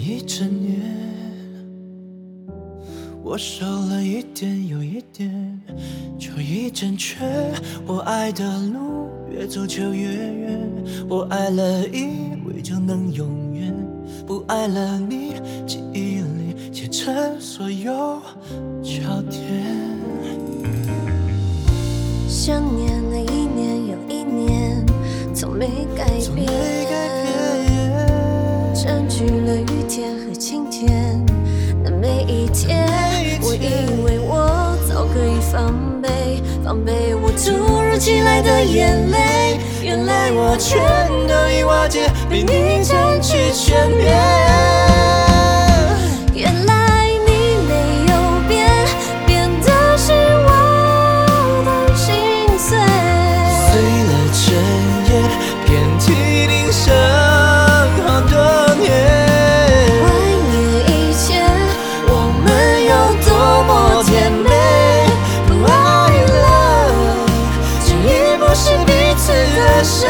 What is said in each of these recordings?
一整年，我瘦了一点又一点，就一整圈。我爱的路越走就越远，我爱了以为就能永远，不爱了你记忆里写成所有焦点。 想念了一年又一年，从没改变，占据了雨天和晴天的每一天。我以为我早可以防备我突如其来的眼泪，原来我全都已瓦解，被你占据全面。原来你没有变，变的是我的心碎。 碎了整夜，遍体鳞伤好多年。 怀念以前我们有多么甜美，不爱了就已不是彼此的谁。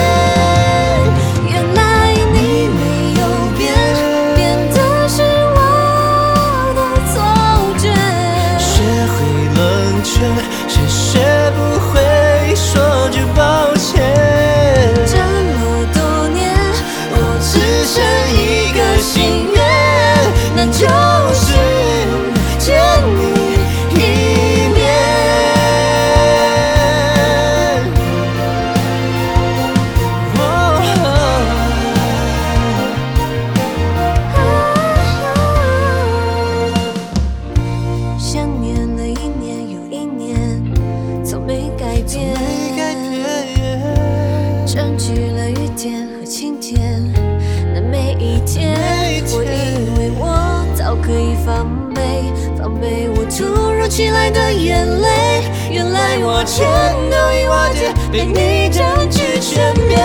原来你没有变，变的是我的错觉。 学会冷却，谁学不会说句抱歉。 这么多年，我只剩一个心愿，那就是见你一面。想念了一年又一年，从没改变，占据了雨天和晴天的每一天。我以为我早可以防备我突如其来的眼泪，原来我全都已瓦解，被你占据全面。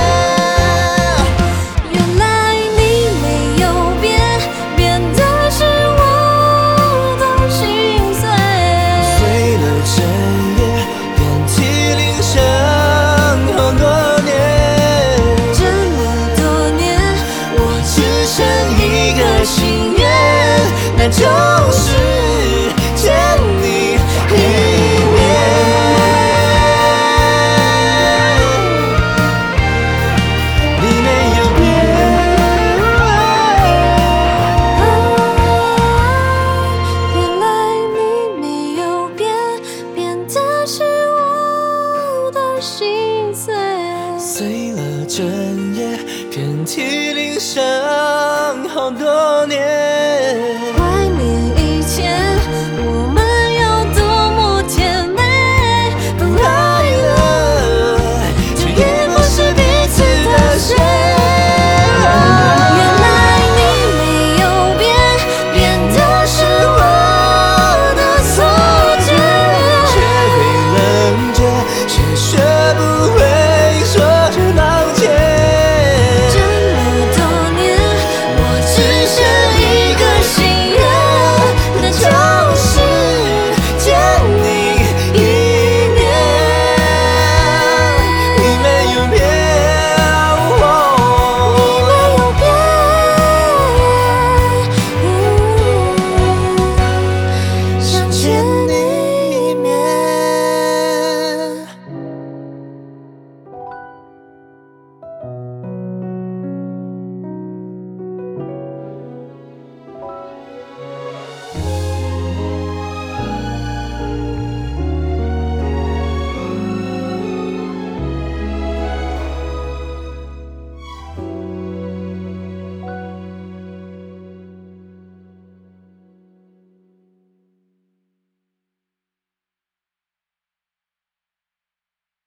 原来你没有变，变的是我的心碎。 碎了整夜，遍体鳞伤好多年。 这么多年，我只剩一个心愿，那就是见你一面。你没有变， 原来你没有变，变的是我的心碎。 碎了整夜，遍体鳞伤好多